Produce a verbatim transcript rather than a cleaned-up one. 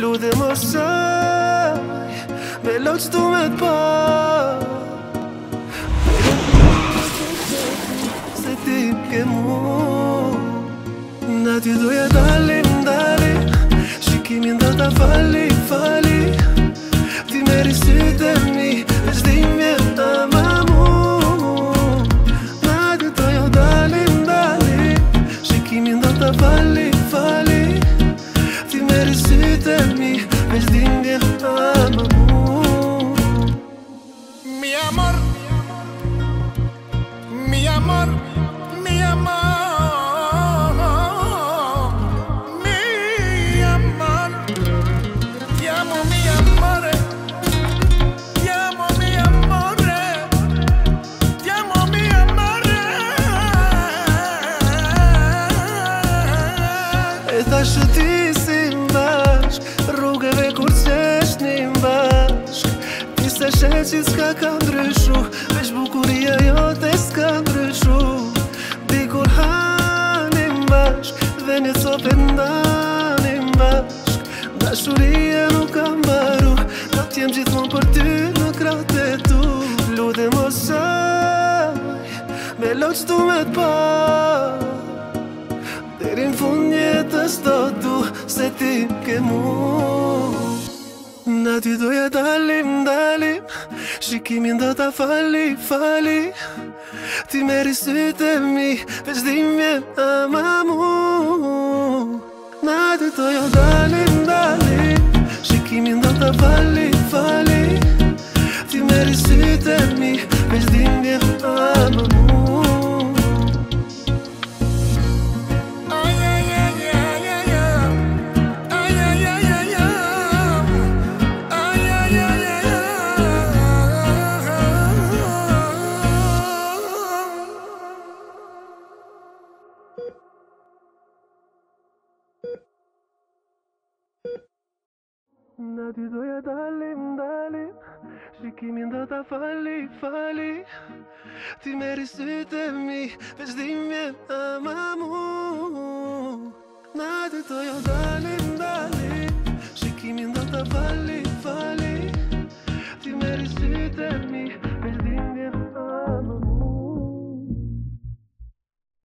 Lude mos saj me loq tu me t'pa se ti ke mu. Na ty doja dalim, dalim shikimin do ta fali, fali ti meri sytë e mi veç dimje ama mu. Na ty doja dalim, dalim shikimin do ta fali, fali ti meri sytë e mi veç dimje ama mu. Mi amor, mi amor, mi amor, mi amor. Ti amo, mi amore. Ti amo, mi amore. Ti amo, mi amore. E thash që ti si m'bashk rrugëve kur qeshnim bashk. Ti se shet që s'ka ka ndryshu veç bukuria jote s'ka ndryshu. Dikur hanim bashk dhe një sope ndanim bashk. Dashuria nuk kam baru do t'jem gjithmon për ty në kratë e tu. Lude mos saj me loq tu me t'pa deri n'fund jetës do du se ti ke mu. Na ty doja dalim, dalim shikimin do ta fali, fali ti meri sytë e mi veç dimje ama mu. Na ty doja dalim, dalim shikimin do ta fali, fali ti meri sytë e mi veç dimje ama mu. Na ty doja dalim, dalim shikimin do ta fali, fali ti meri sytë e mi veç dimje ama mu. Na ty doja dalim, dalim shikimin do ta fali, fali ti meri sytë e mi